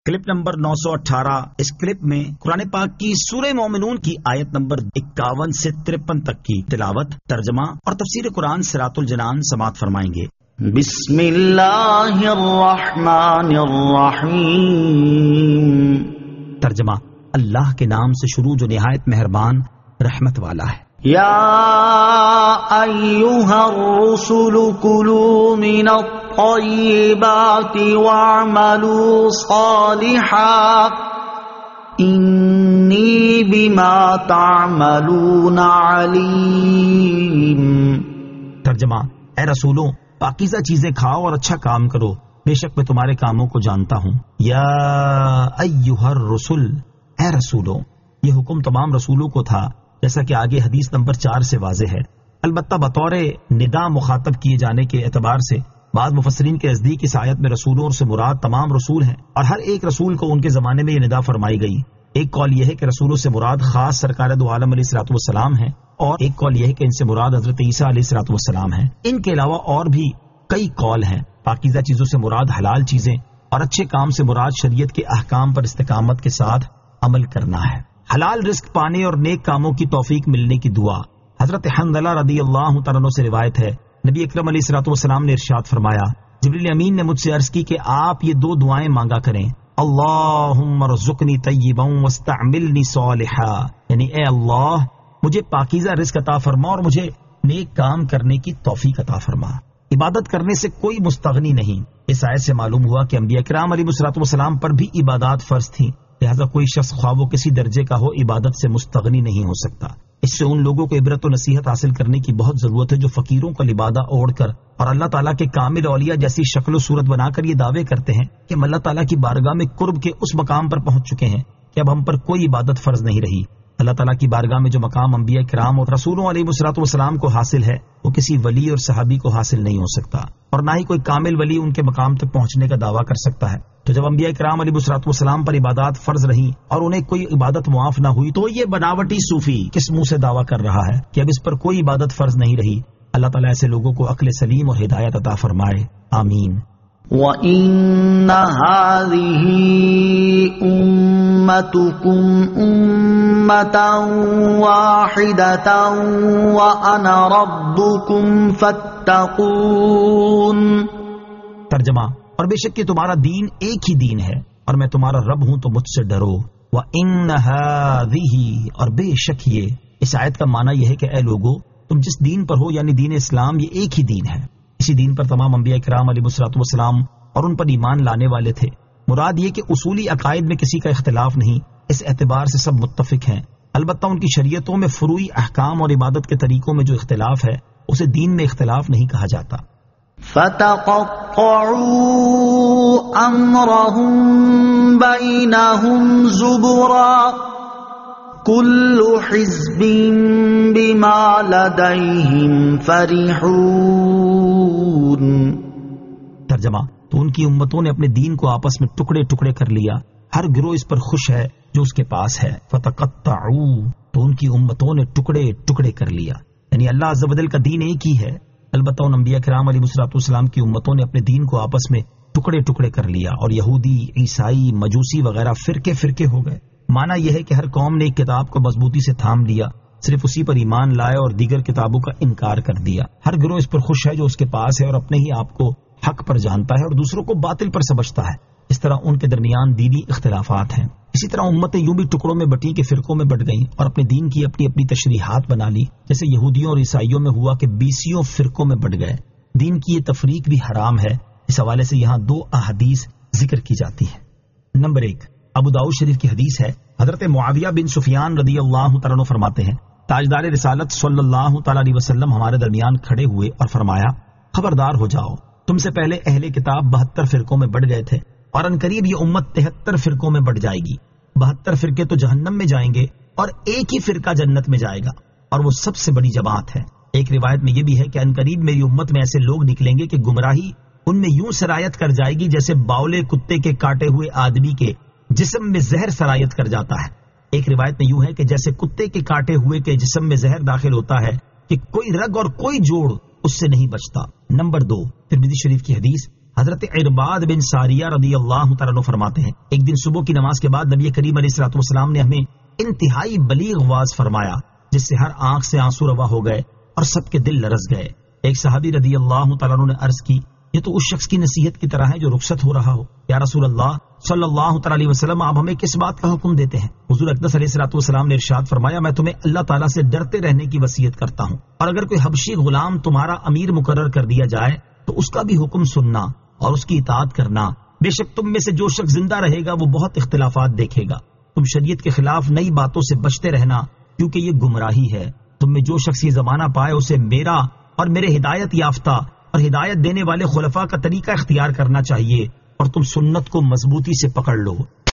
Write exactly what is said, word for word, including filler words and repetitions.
Clip number نو سو اٹھارہ. اس clip میں قرآن پاک کی سورہ مومنون کی آیت نمبر اکاون سے ترپن تک کی تلاوت، ترجمہ اور تفسیر قرآن صراط الجنان سماعت فرمائیں گے. بسم اللہ الرحمن الرحیم. ترجمہ: اللہ کے نام سے شروع جو نہایت مہربان رحمت والا ہے. یا ایہا الرسل کلوا من الطیبات واعملوا صالحا انی بما تعملون علیم. ترجمہ: اے رسولوں، پاکیزہ چیزیں کھاؤ اور اچھا کام کرو، بے شک میں تمہارے کاموں کو جانتا ہوں. یا ایہا الرسل، اے رسولوں. یہ حکم تمام رسولوں کو تھا، جیسا کہ آگے حدیث نمبر چار سے واضح ہے. البتہ بطور ندا مخاطب کیے جانے کے اعتبار سے بعض مفسرین کے نزدیک اس آیت میں رسولوں سے مراد تمام رسول ہیں، اور ہر ایک رسول کو ان کے زمانے میں یہ ندا فرمائی گئی. ایک قول یہ ہے کہ رسولوں سے مراد خاص سرکار دو عالم علیہ الصلوۃ والسلام ہیں، اور ایک قول یہ ہے کہ ان سے مراد حضرت عیسیٰ علیہ الصلوۃ والسلام ہیں. ان کے علاوہ اور بھی کئی قول ہیں. پاکیزہ چیزوں سے مراد حلال چیزیں اور اچھے کام سے مراد شریعت کے احکام پر استقامت کے ساتھ عمل کرنا ہے. حلال رزق پانے اور نیک کاموں کی توفیق ملنے کی دعا. حضرت حنظلہ رضی اللہ تعالیٰ عنہ سے روایت ہے، نبی اکرم علیہ الصلوۃ والسلام نے ارشاد فرمایا، جبریل امین نے مجھ سے عرض کی کہ آپ یہ دو دعائیں مانگا کریں: اللہم ارزقنی طیبا واستعملنی صالحا، یعنی اے اللہ مجھے پاکیزہ رزق عطا فرما اور مجھے نیک کام کرنے کی توفیق عطا فرما. عبادت کرنے سے کوئی مستغنی نہیں. اس آیت سے معلوم ہوا کہ انبیاء کرام علیہ الصلوۃ والسلام پر بھی عبادات فرض تھیں، لہذا کوئی شخص خواہ وہ کسی درجے کا ہو عبادت سے مستغنی نہیں ہو سکتا. اس سے ان لوگوں کو عبرت و نصیحت حاصل کرنے کی بہت ضرورت ہے جو فقیروں کا لبادہ اوڑھ کر اور اللہ تعالیٰ کے کامل اولیاء جیسی شکل و صورت بنا کر یہ دعوے کرتے ہیں کہ ہم اللہ تعالیٰ کی بارگاہ میں قرب کے اس مقام پر پہنچ چکے ہیں کہ اب ہم پر کوئی عبادت فرض نہیں رہی. اللہ تعالیٰ کی بارگاہ میں جو مقام انبیاء کرام اور رسولوں علیہ الصلوۃ والسلام کو حاصل ہے وہ کسی ولی اور صحابی کو حاصل نہیں ہو سکتا، اور نہ ہی کوئی کامل ولی ان کے مقام تک پہنچنے کا دعویٰ کر سکتا ہے. تو جب انبیاء کرام علیہ الصلوۃ والسلام پر عبادات فرض رہیں اور انہیں کوئی عبادت معاف نہ ہوئی تو یہ بناوٹی صوفی کس منہ سے دعویٰ کر رہا ہے کہ اب اس پر کوئی عبادت فرض نہیں رہی. اللہ تعالیٰ ایسے لوگوں کو عقل سلیم اور ہدایت عطا فرمائے. آمین. وَإِنَّ هَذِهِ أُمَّتُكُمْ أُمَّةً وَاحِدَةً وَأَنَا رَبُّكُمْ فَاتَّقُونِ. ترجمہ: اور بے شک کہ تمہارا دین ایک ہی دین ہے اور میں تمہارا رب ہوں تو مجھ سے ڈرو. وَإِنَّ هَذِهِ، اور بے شک یہ. اس آیت کا معنی یہ ہے کہ اے لوگو، تم جس دین پر ہو یعنی دین اسلام، یہ ایک ہی دین ہے. اسی دین پر تمام انبیاء کرام علیہ الصلوۃ والسلام اور ان پر ایمان لانے والے تھے. مراد یہ کہ اصولی عقائد میں کسی کا اختلاف نہیں، اس اعتبار سے سب متفق ہیں. البتہ ان کی شریعتوں میں فروعی احکام اور عبادت کے طریقوں میں جو اختلاف ہے اسے دین میں اختلاف نہیں کہا جاتا. فَتَقَطَّعُوا أَمْرَهُمْ بَيْنَهُمْ زُبُرًا كُلُّ حِزْبٍ بِمَا لَدَيْهِمْ فَرِحُونَ. ترجمہ: تو ان کی امتوں نے اپنے دین کو آپس میں ٹکڑے ٹکڑے کر لیا، ہر گروہ اس پر خوش ہے جو اس کے پاس ہے. فتقطعوا، تو ان کی امتوں نے ٹکڑے ٹکڑے کر لیا، یعنی اللہ عز و جل کا دین ایک ہی ہے. البتہ ان انبیاء کرام علیہ الصلوۃ والسلام کی امتوں نے اپنے دین کو آپس میں ٹکڑے ٹکڑے کر لیا اور یہودی، عیسائی، مجوسی وغیرہ فرقے فرقے ہو گئے. معنی یہ ہے کہ ہر قوم نے ایک کتاب کو مضبوطی سے تھام لیا، صرف اسی پر ایمان لائے اور دیگر کتابوں کا انکار کر دیا. ہر گروہ اس پر خوش ہے جو اس کے پاس ہے اور اپنے ہی آپ کو حق پر جانتا ہے اور دوسروں کو باطل پر سمجھتا ہے. اس طرح ان کے درمیان دینی اختلافات ہیں. اسی طرح امتیں یوں بھی ٹکڑوں میں بٹی کہ فرقوں میں بٹ گئیں اور اپنے دین کی اپنی اپنی تشریحات بنا لی، جیسے یہودیوں اور عیسائیوں میں ہوا کہ بیسیوں فرقوں میں بٹ گئے. دین کی یہ تفریق بھی حرام ہے. اس حوالے سے یہاں دو احادیث ذکر کی جاتی ہیں. نمبر ایک، ابو داؤد شریف کی حدیث ہے. حضرت معاویہ بن سفیان رضی اللہ تعالیٰ عنہ فرماتے ہیں، تاجدار رسالت صلی اللہ تعالیٰ علیہ وسلم ہمارے درمیان کھڑے ہوئے اور فرمایا، خبردار ہو جاؤ، تم سے پہلے اہل کتاب بہتر فرقوں میں بٹ گئے تھے اور عنقریب یہ امت تہتر فرقوں میں بٹ جائے گی. بہتر فرقے تو جہنم میں جائیں گے اور ایک ہی فرقہ جنت میں جائے گا، اور وہ سب سے بڑی جماعت ہے. ایک روایت میں یہ بھی ہے کہ عنقریب میری امت میں ایسے لوگ نکلیں گے کہ گمراہی ان میں یوں سرایت کر جائے گی جیسے باولے کتے کے کاٹے ہوئے آدمی کے جسم میں زہر سرایت کر جاتا ہے. ایک روایت میں یوں ہے کہ جیسے کتے کے کاٹے ہوئے کے جسم میں زہر داخل ہوتا ہے کہ کوئی رگ اور کوئی جوڑ اس سے نہیں بچتا. نمبر دو، ترمذی شریف کی حدیث، حضرت عرباد بن ساریہ رضی اللہ تعالیٰ عنہ فرماتے ہیں ایک دن صبح کی نماز کے بعد نبی کریم علیہ الصلوۃ والسلام نے ہمیں انتہائی بلیغ واز فرمایا جس سے ہر آنکھ سے آنسو روا ہو گئے اور سب کے دل لرز گئے۔ ایک صحابی رضی اللہ تعالیٰ عنہ نے عرض کی یہ تو اس شخص کی نصیحت کی طرح ہے جو رخصت ہو رہا ہو۔ یا رسول اللہ صلی اللہ تعالی علیہ وسلم آپ ہمیں کس بات کا حکم دیتے ہیں؟ حضور اقدس علیہ الصلوۃ والسلام نے ارشاد فرمایا میں تمہیں اللہ تعالیٰ سے ڈرتے رہنے کی وصیت کرتا ہوں، اور اگر کوئی حبشی غلام تمہارا امیر مقرر کر دیا جائے تو اس کا بھی حکم سننا اور اس کی اطاعت کرنا۔ بے شک تم میں سے جو شخص زندہ رہے گا وہ بہت اختلافات دیکھے گا۔ تم شریعت کے خلاف نئی باتوں سے بچتے رہنا کیونکہ یہ گمراہی ہے۔ تم میں جو شخص یہ زمانہ پائے اسے میرا اور میرے ہدایت یافتہ اور ہدایت دینے والے خلفاء کا طریقہ اختیار کرنا چاہیے، اور تم سنت کو مضبوطی سے پکڑ لو۔